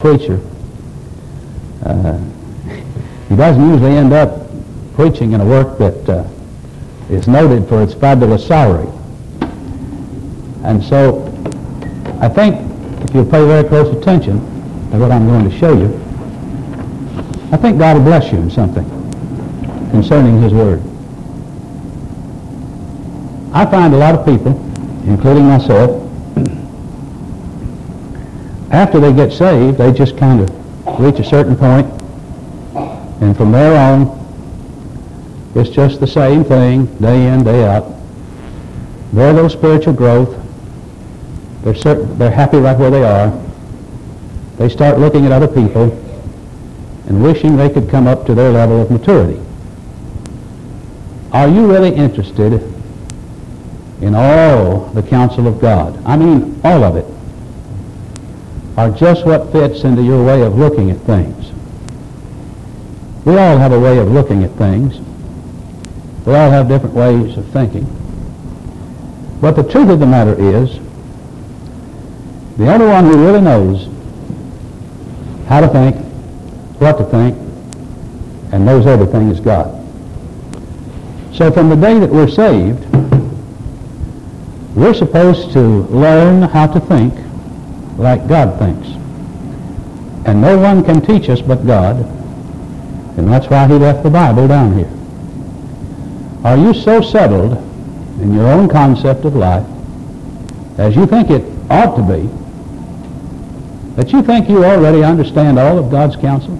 preacher, he doesn't usually end up preaching in a work that is noted for its fabulous salary. And so I think if you'll pay very close attention to what I'm going to show you, I think God will bless you in something concerning His Word. I find a lot of people, including myself, after they get saved, they just kind of reach a certain point, and from there on, it's just the same thing, day in, day out. Very little spiritual growth. They're happy right where they are. They start looking at other people and wishing they could come up to their level of maturity. Are you really interested in all the counsel of God? I mean, all of it. Or just what fits into your way of looking at things? We all have a way of looking at things. We all have different ways of thinking. But the truth of the matter is, the only one who really knows how to think, what to think, and knows everything is God. So from the day that we're saved, we're supposed to learn how to think like God thinks. And no one can teach us but God, and that's why He left the Bible down here. Are you so settled in your own concept of life, as you think it ought to be, that you think you already understand all of God's counsel?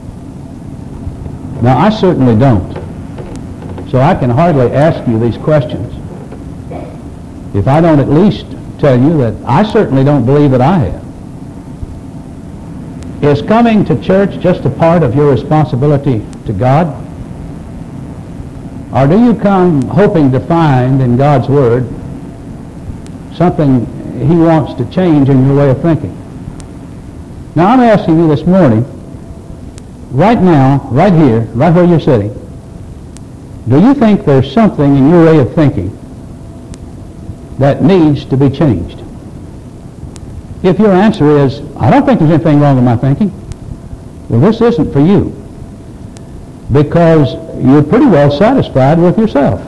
Now, I certainly don't. So I can hardly ask you these questions if I don't at least tell you that I certainly don't believe that I have. Is coming to church just a part of your responsibility to God? Or do you come hoping to find in God's Word something He wants to change in your way of thinking? Now, I'm asking you this morning, right now, right here, right where you're sitting, do you think there's something in your way of thinking that needs to be changed? If your answer is, I don't think there's anything wrong with my thinking, well, this isn't for you, because you're pretty well satisfied with yourself.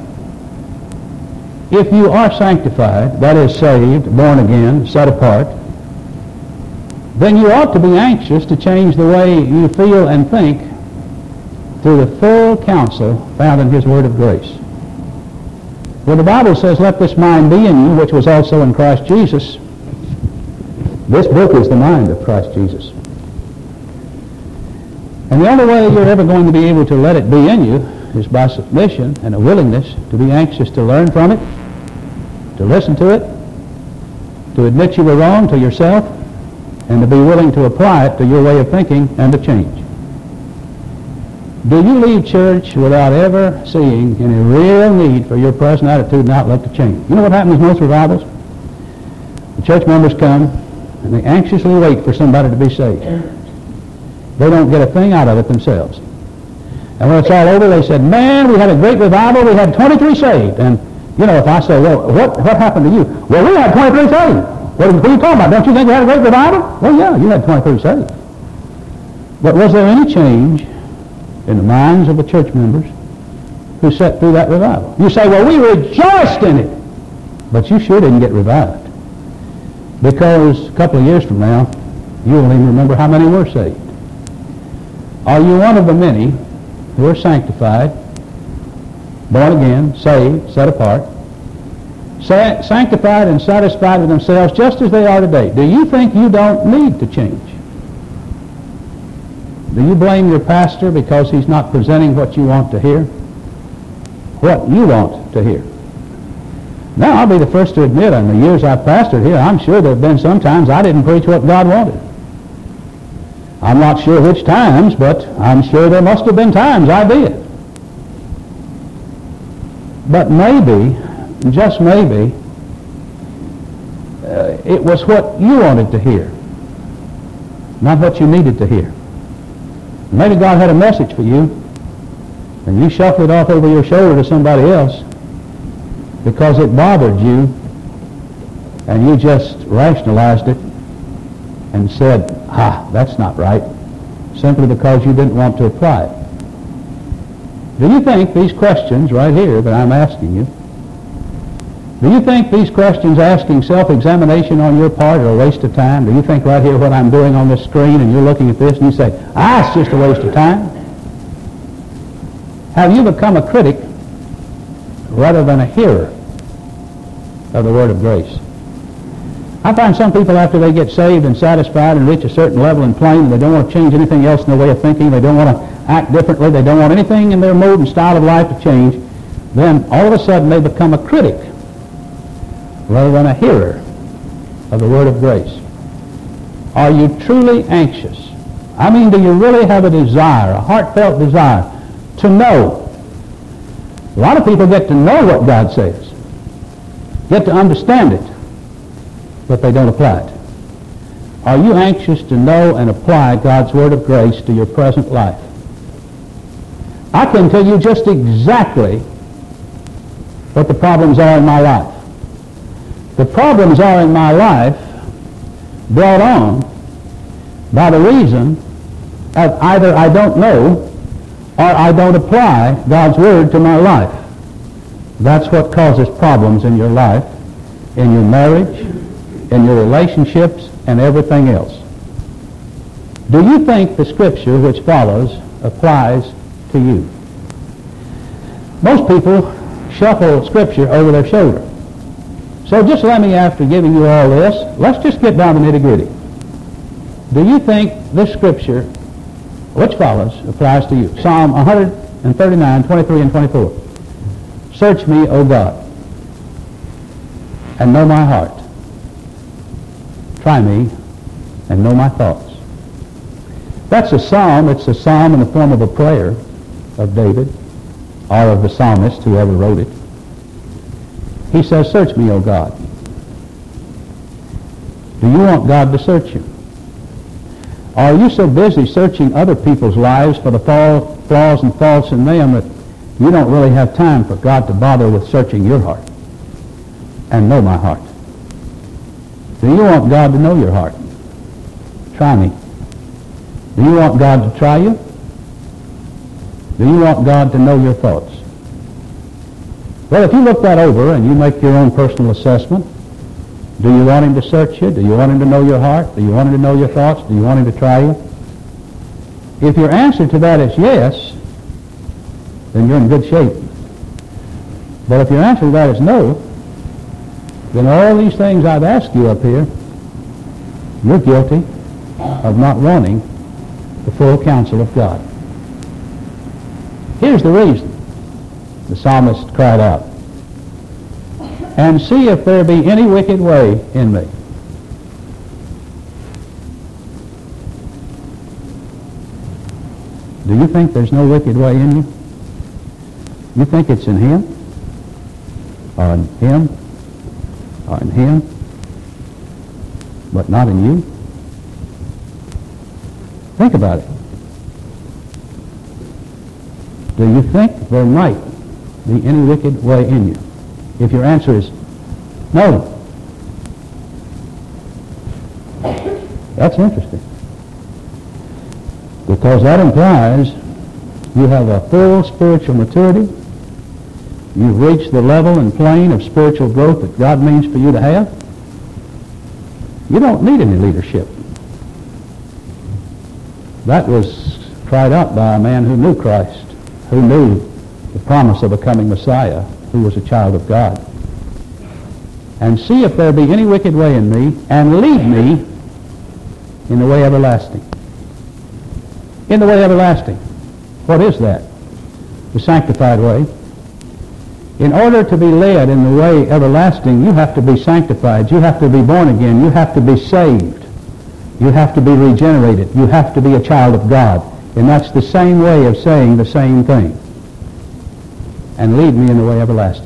If you are sanctified, that is saved, born again, set apart, then you ought to be anxious to change the way you feel and think through the full counsel found in His Word of grace. When the Bible says, let this mind be in you, which was also in Christ Jesus, this book is the mind of Christ Jesus. And the only way you're ever going to be able to let it be in you is by submission and a willingness to be anxious to learn from it, to listen to it, to admit you were wrong to yourself, and to be willing to apply it to your way of thinking and to change. Do you leave church without ever seeing any real need for your present attitude and outlook to change? You know what happens in most revivals? The church members come and they anxiously wait for somebody to be saved. They don't get a thing out of it themselves. And when it's all over, they said, man, we had a great revival, we had 23 saved. And, you know, if I say, well, what happened to you? Well, we had 23 saved. What are you talking about? Don't you think we had a great revival? Well, yeah, you had 23 saved. But was there any change in the minds of the church members who sat through that revival? You say, well, we rejoiced in it. But you sure didn't get revived. Because a couple of years from now, you won't even remember how many were saved. Are you one of the many who are sanctified, born again, saved, set apart, sanctified and satisfied with themselves just as they are today? Do you think you don't need to change? Do you blame your pastor because he's not presenting what you want to hear? What you want to hear? Now, I'll be the first to admit, in the years I've pastored here, I'm sure there have been some times I didn't preach what God wanted. I'm not sure which times, but I'm sure there must have been times I did. But maybe, just maybe, it was what you wanted to hear, not what you needed to hear. Maybe God had a message for you, and you shuffled it off over your shoulder to somebody else because it bothered you, and you just rationalized it and said, That's not right, simply because you didn't want to apply it. Do you think these questions right here that I'm asking you, do you think these questions asking self-examination on your part are a waste of time? Do you think right here what I'm doing on this screen and you're looking at this and you say, it's just a waste of time? Have you become a critic rather than a hearer of the Word of grace? I find some people after they get saved and satisfied and reach a certain level and plane, they don't want to change anything else in their way of thinking, they don't want to act differently, they don't want anything in their mode and style of life to change, then all of a sudden they become a critic rather than a hearer of the Word of grace. Are you truly anxious? I mean, do you really have a desire, a heartfelt desire to know? A lot of people get to know what God says, get to understand it, but they don't apply it. Are you anxious to know and apply God's Word of grace to your present life? I can tell you just exactly what the problems are in my life. The problems are in my life brought on by the reason of either I don't know or I don't apply God's Word to my life. That's what causes problems in your life, in your marriage, in your relationships, and everything else. Do you think the Scripture which follows applies to you? Most people shuffle Scripture over their shoulder. So just let me, after giving you all this, let's just get down to nitty-gritty. Do you think this Scripture which follows applies to you? Psalm 139, 23 and 24. Search me, O God, and know my heart. Try me and know my thoughts. That's a psalm. It's a psalm in the form of a prayer of David or of the psalmist, whoever wrote it. He says, search me, O God. Do you want God to search you? Or are you so busy searching other people's lives for the flaws and faults in them that you don't really have time for God to bother with searching your heart and know my heart? Do you want God to know your heart? Try me. Do you want God to try you? Do you want God to know your thoughts? Well, if you look that over and you make your own personal assessment, do you want Him to search you? Do you want Him to know your heart? Do you want Him to know your thoughts? Do you want Him to try you? If your answer to that is yes, then you're in good shape. But if your answer to that is no, then all these things I've asked you up here, you're guilty of not wanting the full counsel of God. Here's the reason. The psalmist cried out, and see if there be any wicked way in me. Do you think there's no wicked way in you? You think it's in Him? Or in Him? Or in Him? But not in you? Think about it. Do you think there might be any wicked way in you? If your answer is no, that's interesting. Because that implies you have a full spiritual maturity. You've reached the level and plane of spiritual growth that God means for you to have. You don't need any leadership. That was cried out by a man who knew Christ, who knew the promise of a coming Messiah, who was a child of God. And see if there be any wicked way in me, and lead me in the way everlasting. In the way everlasting. What is that? The sanctified way. In order to be led in the way everlasting, you have to be sanctified. You have to be born again. You have to be saved. You have to be regenerated. You have to be a child of God. And that's the same way of saying the same thing. And lead me in the way everlasting.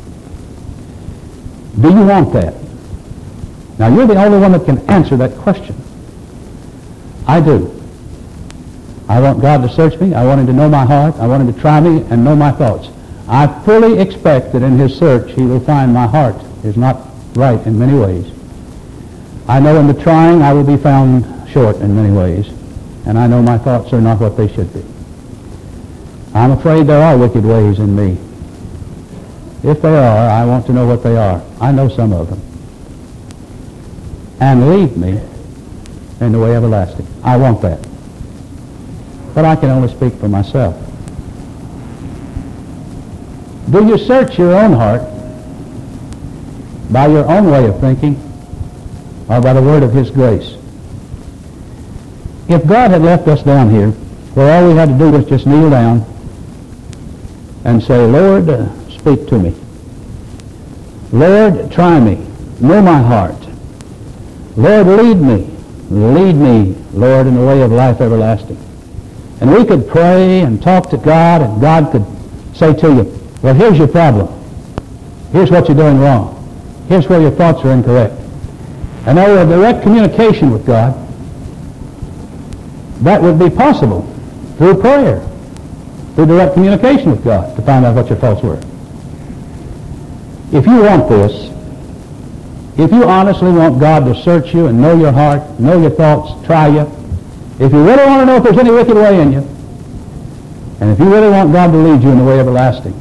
Do you want that? Now, you're the only one that can answer that question. I do. I want God to search me. I want Him to know my heart. I want Him to try me and know my thoughts. I fully expect that in His search He will find my heart is not right in many ways. I know in the trying I will be found short in many ways, and I know my thoughts are not what they should be. I'm afraid there are wicked ways in me. If there are, I want to know what they are. I know some of them. And lead me in the way everlasting. I want that. But I can only speak for myself. Do you search your own heart by your own way of thinking or by the word of His grace? If God had left us down here where all we had to do was just kneel down and say, Lord, speak to me. Lord, try me. Know my heart. Lord, lead me. Lead me, Lord, in the way of life everlasting. And we could pray and talk to God, and God could say to you, well, here's your problem. Here's what you're doing wrong. Here's where your thoughts are incorrect. And there was direct communication with God. That would be possible through prayer, through direct communication with God to find out what your faults were. If you want this, if you honestly want God to search you and know your heart, know your thoughts, try you, if you really want to know if there's any wicked way in you, and if you really want God to lead you in the way everlasting,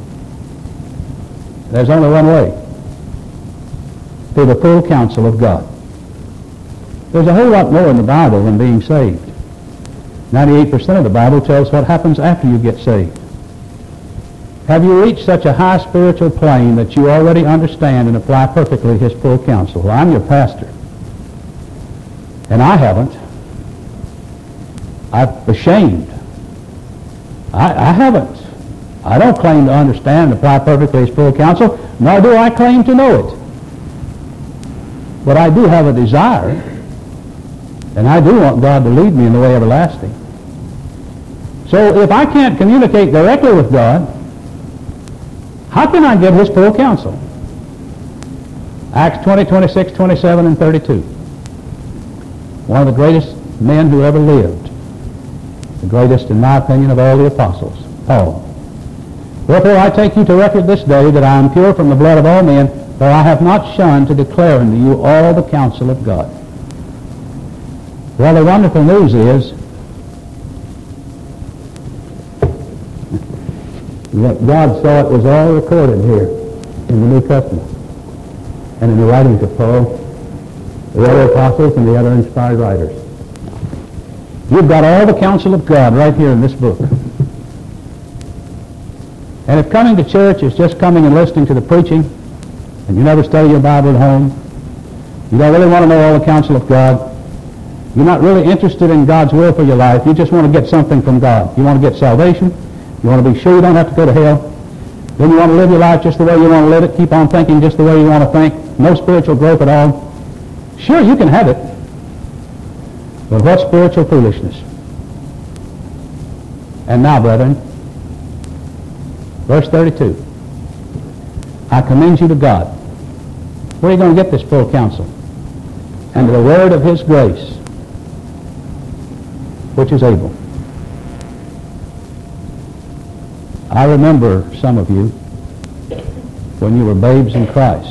there's only one way: through the full counsel of God. There's a whole lot more in the Bible than being saved. 98% of the Bible tells what happens after you get saved. Have you reached such a high spiritual plane that you already understand and apply perfectly His full counsel? Well, I'm your pastor, and I haven't. I'm ashamed. I haven't. I don't claim to understand and apply perfectly His full counsel, nor do I claim to know it. But I do have a desire, and I do want God to lead me in the way everlasting. So if I can't communicate directly with God, how can I get His full counsel? Acts 20, 26, 27, and 32. One of the greatest men who ever lived. The greatest, in my opinion, of all the apostles, Paul. Wherefore I take you to record this day that I am pure from the blood of all men, for I have not shunned to declare unto you all the counsel of God. Well, the wonderful news is that God saw it was all recorded here in the New Testament and in the writings of Paul, the other apostles, and the other inspired writers. You've got all the counsel of God right here in this book. And if coming to church is just coming and listening to the preaching, and you never study your Bible at home, you don't really want to know all the counsel of God, you're not really interested in God's will for your life, you just want to get something from God. You want to get salvation, you want to be sure you don't have to go to hell, then you want to live your life just the way you want to live it, keep on thinking just the way you want to think, no spiritual growth at all. Sure, you can have it. But what spiritual foolishness? And now, brethren, verse 32. I commend you to God. Where are you going to get this full counsel? And to the word of His grace, which is able. I remember some of you when you were babes in Christ.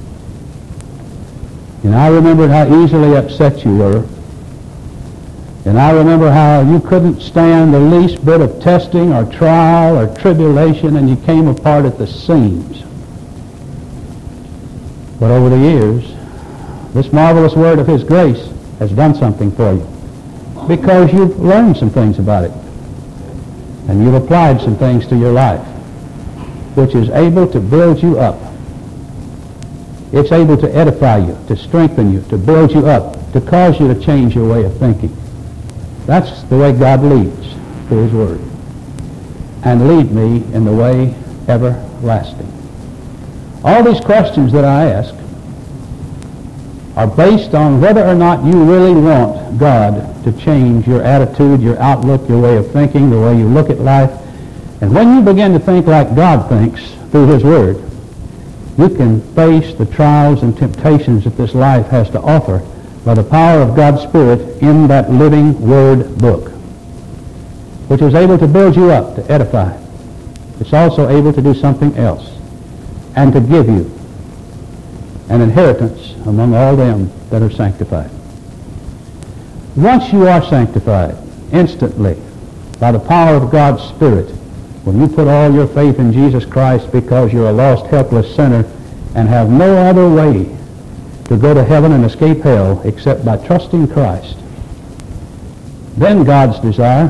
And I remembered how easily upset you were. And I remember how you couldn't stand the least bit of testing or trial or tribulation, and you came apart at the seams. But over the years, this marvelous word of His grace has done something for you, because you've learned some things about it, and you've applied some things to your life, which is able to build you up. It's able to edify you, to strengthen you, to build you up, to cause you to change your way of thinking. That's the way God leads through His Word. And lead me in the way everlasting. All these questions that I ask are based on whether or not you really want God to change your attitude, your outlook, your way of thinking, the way you look at life. And when you begin to think like God thinks through His Word, you can face the trials and temptations that this life has to offer by the power of God's Spirit in that living Word book, which is able to build you up, to edify. It's also able to do something else, and to give you an inheritance among all them that are sanctified. Once you are sanctified, instantly, by the power of God's Spirit, when you put all your faith in Jesus Christ because you're a lost, helpless sinner and have no other way to go to heaven and escape hell except by trusting Christ, then God's desire,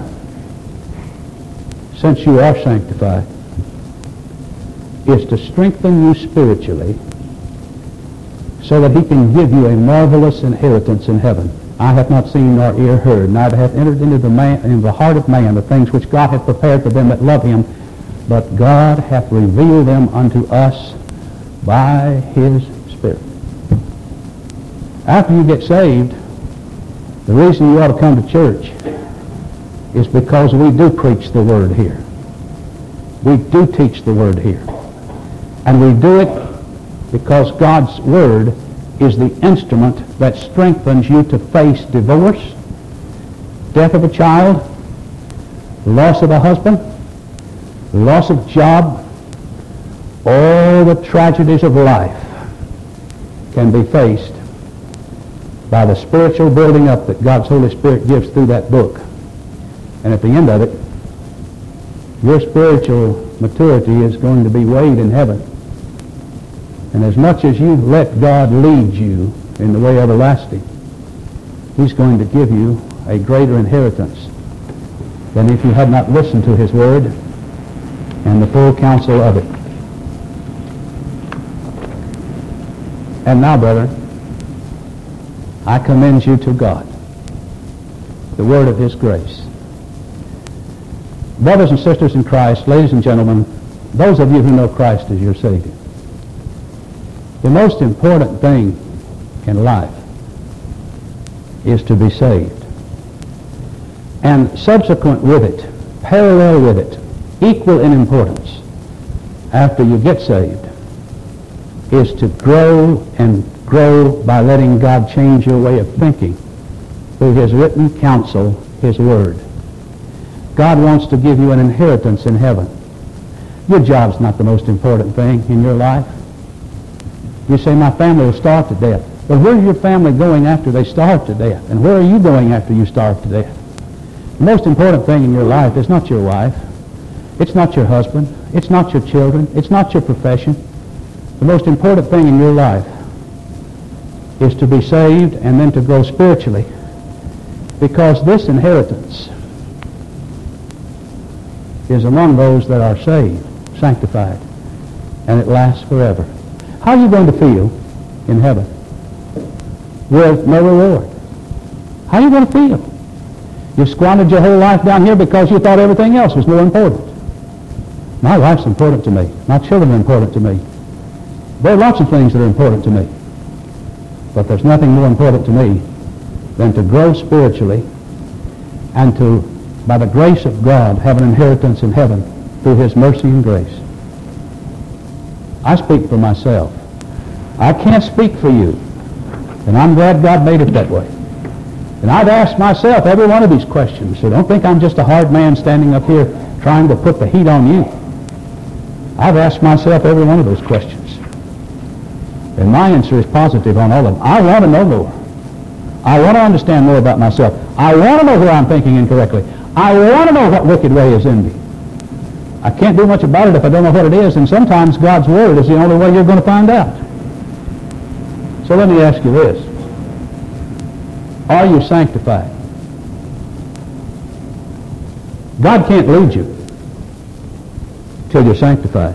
since you are sanctified, is to strengthen you spiritually so that he can give you a marvelous inheritance in heaven. I have not seen nor ear heard, neither hath entered into the heart of man the things which God hath prepared for them that love him, but God hath revealed them unto us by his Spirit. After you get saved, the reason you ought to come to church is because we do preach the Word here. We do teach the Word here. And we do it because God's Word is the instrument that strengthens you to face divorce, death of a child, loss of a husband, loss of job. All the tragedies of life can be faced by the spiritual building up that God's Holy Spirit gives through that book. And at the end of it, your spiritual maturity is going to be weighed in heaven. And as much as you let God lead you in the way everlasting, he's going to give you a greater inheritance than if you had not listened to his word and the full counsel of it. And now, brethren, I commend you to God, the word of his grace. Brothers and sisters in Christ, ladies and gentlemen, those of you who know Christ as your Savior, the most important thing in life is to be saved. And subsequent with it, parallel with it, equal in importance, after you get saved, is to grow and grow by letting God change your way of thinking through his written counsel, his word. God wants to give you an inheritance in heaven. Your job's not the most important thing in your life. You say, my family will starve to death. But where's your family going after they starve to death? And where are you going after you starve to death? The most important thing in your life is not your wife. It's not your husband. It's not your children. It's not your profession. The most important thing in your life is to be saved and then to grow spiritually, because this inheritance is among those that are saved, sanctified, and it lasts forever. How are you going to feel in heaven with no reward? How are you going to feel? You squandered your whole life down here because you thought everything else was more important. My wife's important to me. My children are important to me. There are lots of things that are important to me. But there's nothing more important to me than to grow spiritually and to, by the grace of God, have an inheritance in heaven through his mercy and grace. I speak for myself. I can't speak for you. And I'm glad God made it that way. And I've asked myself every one of these questions. So don't think I'm just a hard man standing up here trying to put the heat on you. I've asked myself every one of those questions. And my answer is positive on all of them. I want to know more. I want to understand more about myself. I want to know where I'm thinking incorrectly. I want to know what wicked way is in me. I can't do much about it if I don't know what it is, and sometimes God's Word is the only way you're going to find out. So let me ask you this. Are you sanctified? God can't lead you till you're sanctified.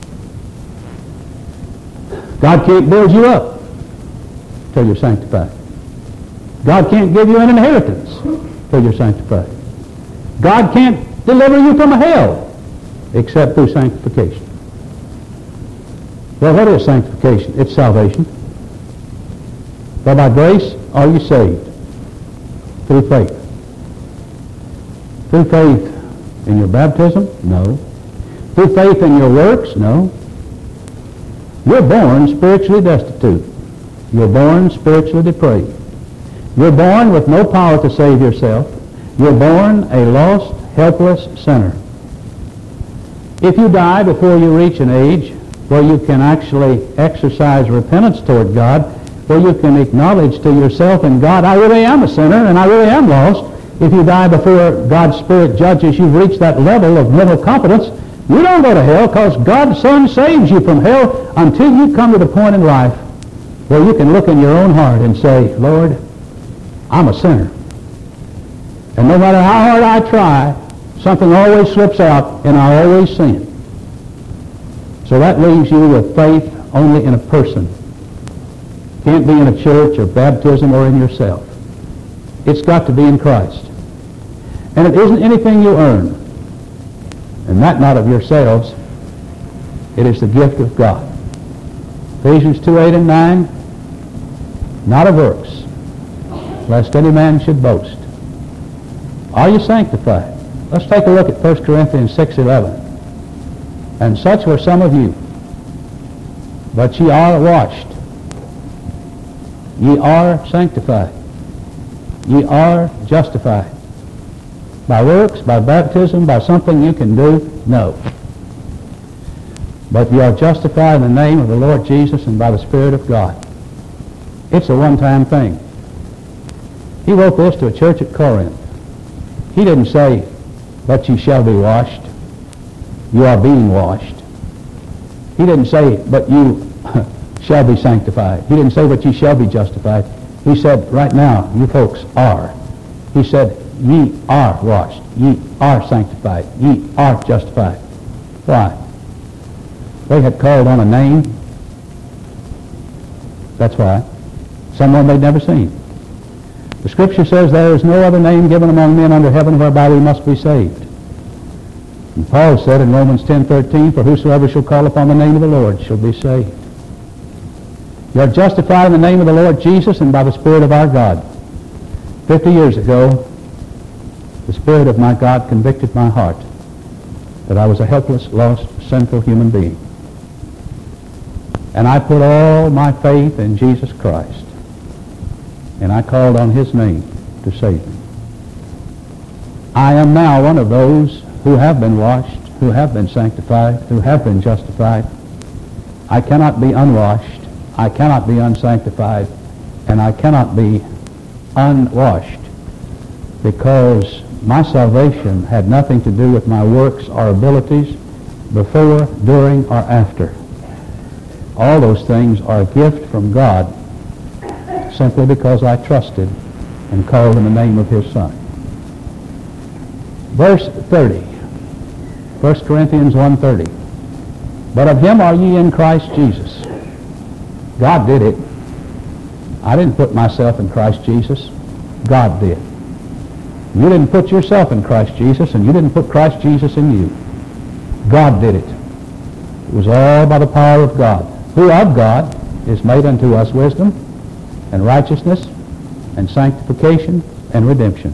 God can't build you up till you're sanctified. God can't give you an inheritance till you're sanctified. God can't deliver you from hell except through sanctification. Well, what is sanctification? It's salvation. For by grace are you saved through faith. Through faith in your baptism? No. Through faith in your works? No. You're born spiritually destitute. You're born spiritually depraved. You're born with no power to save yourself. You're born a lost, helpless sinner. If you die before you reach an age where you can actually exercise repentance toward God, where you can acknowledge to yourself and God, I really am a sinner and I really am lost. If you die before God's Spirit judges, you've reached that level of mental competence. You don't go to hell because God's Son saves you from hell until you come to the point in life where you can look in your own heart and say, Lord, I'm a sinner. And no matter how hard I try, something always slips out and I always sin. So that leaves you with faith only in a person. Can't be in a church or baptism or in yourself. It's got to be in Christ. And it isn't anything you earn. And that not of yourselves. It is the gift of God. Ephesians 2:8 and 9, not of works, lest any man should boast. Are you sanctified? Let's take a look at 1 Corinthians 6:11. And such were some of you, but ye are washed. Ye are sanctified. Ye are justified. By works, by baptism, by something you can do? No. But you are justified in the name of the Lord Jesus and by the Spirit of God. It's a one-time thing. He wrote this to a church at Corinth. He didn't say, but ye shall be washed. You are being washed. He didn't say, but you shall be sanctified. He didn't say, but ye shall be justified. He said, right now, you folks are. He said, ye are washed. Ye are sanctified. Ye are justified. Why? They had called on a name. That's why. Someone they'd never seen. The Scripture says there is no other name given among men under heaven whereby we must be saved. And Paul said in Romans 10:13, for whosoever shall call upon the name of the Lord shall be saved. You are justified in the name of the Lord Jesus and by the Spirit of our God. 50 years ago, the Spirit of my God convicted my heart that I was a helpless, lost, sinful human being. And I put all my faith in Jesus Christ. And I called on His name to save me. I am now one of those who have been washed, who have been sanctified, who have been justified. I cannot be unwashed. I cannot be unsanctified. And I cannot be unwashed because my salvation had nothing to do with my works or abilities before, during, or after. All those things are a gift from God simply because I trusted and called in the name of His Son. Verse 30, 1 Corinthians 1:30. But of Him are ye in Christ Jesus. God did it. I didn't put myself in Christ Jesus. God did. You didn't put yourself in Christ Jesus, and you didn't put Christ Jesus in you. God did it. It was all by the power of God, who of God is made unto us wisdom and righteousness and sanctification and redemption.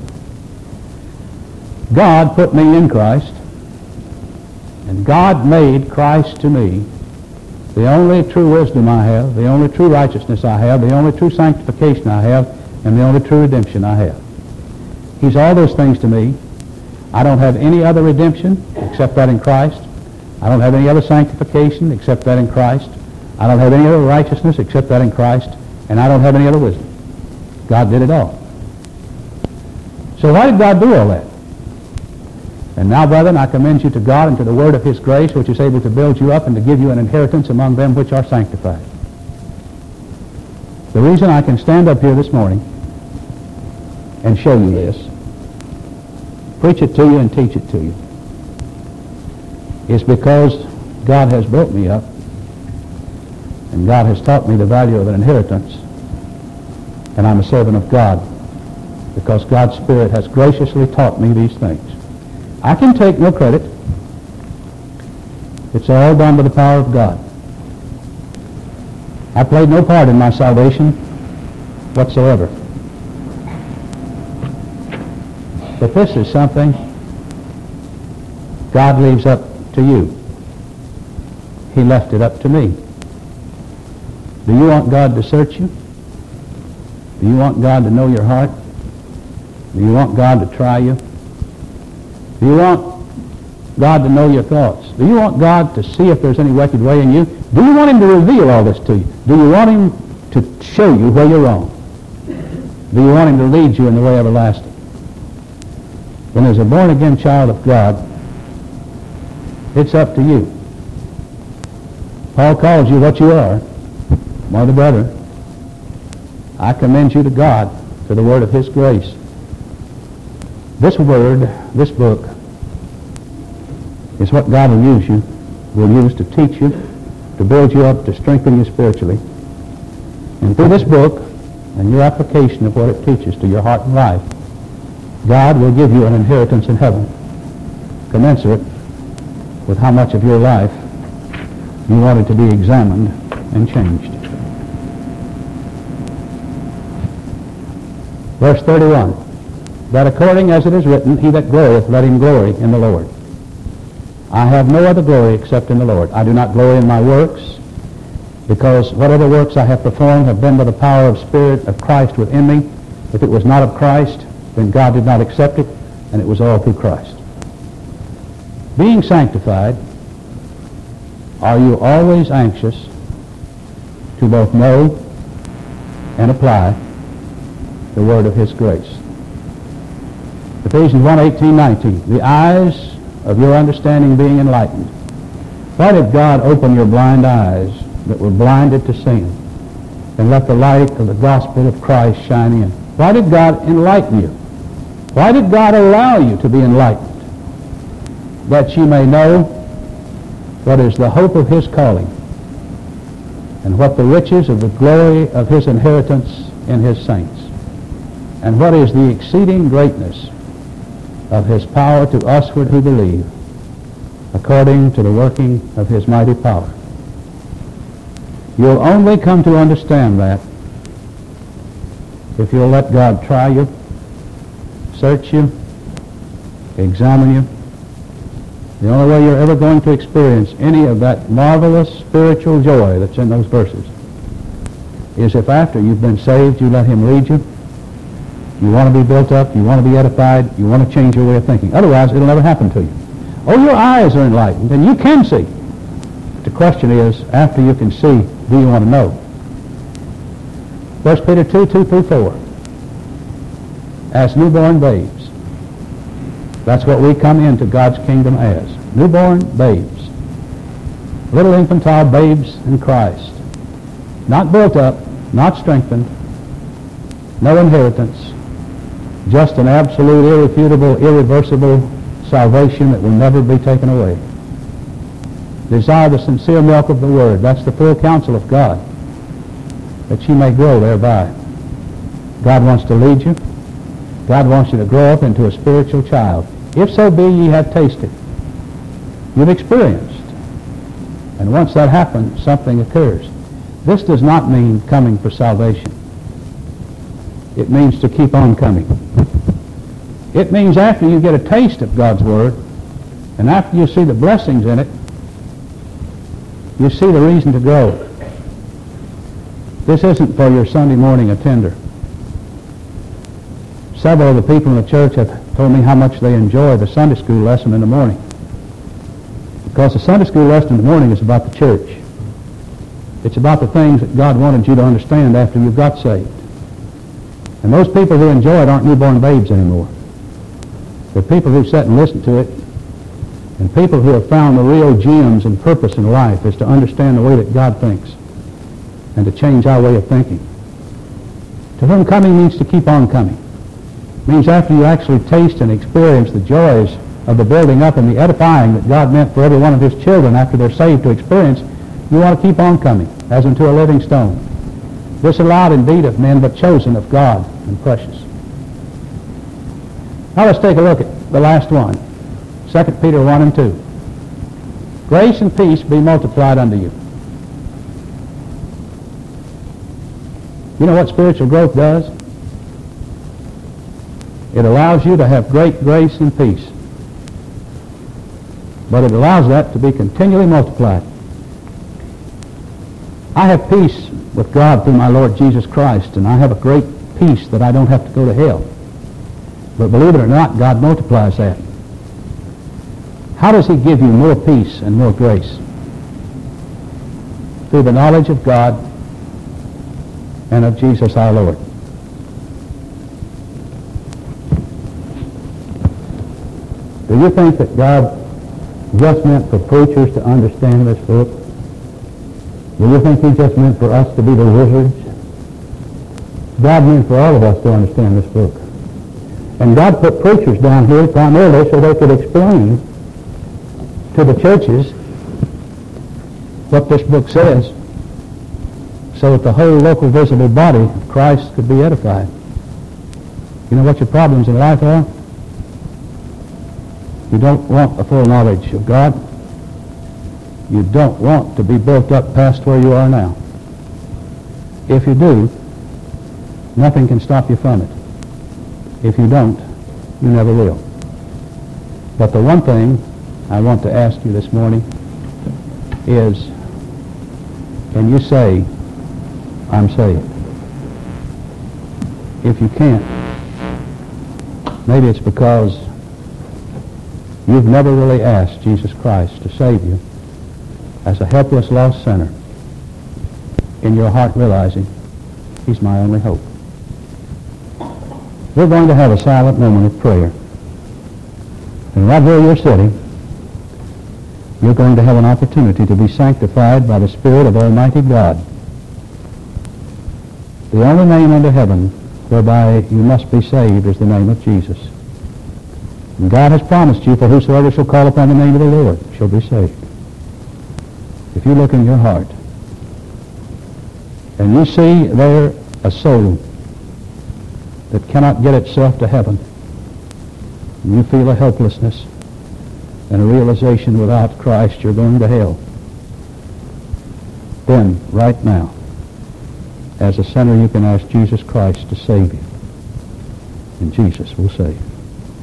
God put me in Christ, and God made Christ to me the only true wisdom I have, the only true righteousness I have, the only true sanctification I have, and the only true redemption I have. He's all those things to me. I don't have any other redemption except that in Christ. I don't have any other sanctification except that in Christ. I don't have any other righteousness except that in Christ. And I don't have any other wisdom. God did it all. So why did God do all that? And now, brethren, I commend you to God and to the word of His grace, which is able to build you up and to give you an inheritance among them which are sanctified. The reason I can stand up here this morning and show you this, preach it to you and teach it to you, is because God has built me up and God has taught me the value of an inheritance, and I'm a servant of God because God's Spirit has graciously taught me these things. I can take no credit. It's all done by the power of God. I played no part in my salvation whatsoever. But this is something God leaves up to you. He left it up to me. Do you want God to search you? Do you want God to know your heart? Do you want God to try you? Do you want God to know your thoughts? Do you want God to see if there's any wicked way in you? Do you want Him to reveal all this to you? Do you want Him to show you where you're wrong? Do you want him to lead you in the way everlasting? Then as a born-again child of God, it's up to you. Paul calls you what you are, mother, brother. I commend you to God, to the word of his grace. This word, this book, is what God will use to teach you, to build you up, to strengthen you spiritually. And through this book and your application of what it teaches to your heart and life, God will give you an inheritance in heaven, commensurate with how much of your life you wanted to be examined and changed. Verse 31, that according as it is written, he that glorieth, let him glory in the Lord. I have no other glory except in the Lord. I do not glory in my works, because whatever works I have performed have been by the power of Spirit of Christ within me. If it was not of Christ, then God did not accept it, and it was all through Christ. Being sanctified, are you always anxious to both know and apply the word of his grace? Ephesians 1:18-19, the eyes of your understanding being enlightened. Why did God open your blind eyes that were blinded to sin and let the light of the gospel of Christ shine in? Why did God enlighten you? Why did God allow you to be enlightened? That you may know what is the hope of his calling and what the riches of the glory of his inheritance in his saints, and what is the exceeding greatness of his power to usward who believe, according to the working of his mighty power. You'll only come to understand that if you'll let God try you, search you, examine you. The only way you're ever going to experience any of that marvelous spiritual joy that's in those verses is if after you've been saved, you let him lead you. You want to be built up, you want to be edified, you want to change your way of thinking. Otherwise, it'll never happen to you. Oh, your eyes are enlightened, and you can see. But the question is, after you can see, do you want to know? 1 Peter 2:2-4. As newborn babes. That's what we come into God's kingdom as. Newborn babes. Little infantile babes in Christ. Not built up, not strengthened, no inheritance, just an absolute, irrefutable, irreversible salvation that will never be taken away. Desire the sincere milk of the Word. That's the full counsel of God, that you may grow thereby. God wants to lead you. God wants you to grow up into a spiritual child. If so be ye have tasted. You've experienced. And once that happens, something occurs. This does not mean coming for salvation. It means to keep on coming. It means after you get a taste of God's Word, and after you see the blessings in it, you see the reason to grow. This isn't for your Sunday morning attender. Several of the people in the church have told me how much they enjoy the Sunday school lesson in the morning. Because the Sunday school lesson in the morning is about the church. It's about the things that God wanted you to understand after you got saved. And those people who enjoy it aren't newborn babes anymore. They're people who sit and listen to it, and people who have found the real gems and purpose in life is to understand the way that God thinks and to change our way of thinking. To whom coming means to keep on coming. It means after you actually taste and experience the joys of the building up and the edifying that God meant for every one of his children after they're saved to experience, you want to keep on coming, as unto a living stone. Disallowed indeed of men, but chosen of God and precious. Now let's take a look at the last one. 2 Peter 1:2. Grace and peace be multiplied unto you. You know what spiritual growth does? It allows you to have great grace and peace. But it allows that to be continually multiplied. I have peace with God through my Lord Jesus Christ, and I have a great peace that I don't have to go to hell. But believe it or not, God multiplies that. How does he give you more peace and more grace? Through the knowledge of God and of Jesus our Lord. Do you think that God just meant for preachers to understand this book? Do you think He just meant for us to be the wizards? God meant for all of us to understand this book. And God put preachers down here primarily so they could explain to the churches what this book says, so that the whole local visible body of Christ could be edified. You know what your problems in life are? You don't want a full knowledge of God. You don't want to be built up past where you are now. If you do, nothing can stop you from it. If you don't, you never will. But the one thing I want to ask you this morning is, can you say, I'm saved? If you can't, maybe it's because you've never really asked Jesus Christ to save you as a helpless, lost sinner, in your heart realizing He's my only hope. We're going to have a silent moment of prayer. And right where you're sitting, you're going to have an opportunity to be sanctified by the Spirit of Almighty God. The only name under heaven whereby you must be saved is the name of Jesus. And God has promised you, for whosoever shall call upon the name of the Lord shall be saved. If you look in your heart and you see there a soul that cannot get itself to heaven, and you feel a helplessness and a realization without Christ you're going to hell, then right now, as a sinner, you can ask Jesus Christ to save you, and Jesus will save you.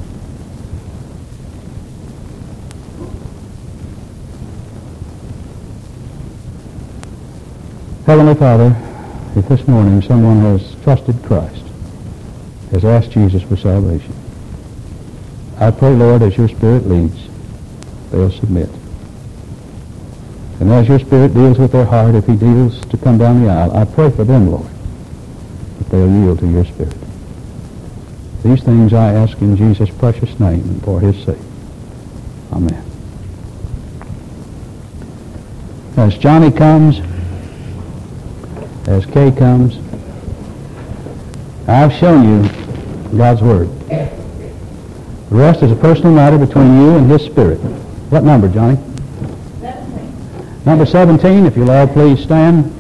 Heavenly Father, if this morning someone has trusted Christ, has asked Jesus for salvation, I pray, Lord, as your Spirit leads, they'll submit. And as your Spirit deals with their heart, if He deals to come down the aisle, I pray for them, Lord, that they'll yield to your Spirit. These things I ask in Jesus' precious name and for His sake. Amen. As Johnny comes, as Kay comes, I've shown you God's Word. The rest is a personal matter between you and His Spirit. What number, Johnny? 17. Number 17, if you'll all please stand.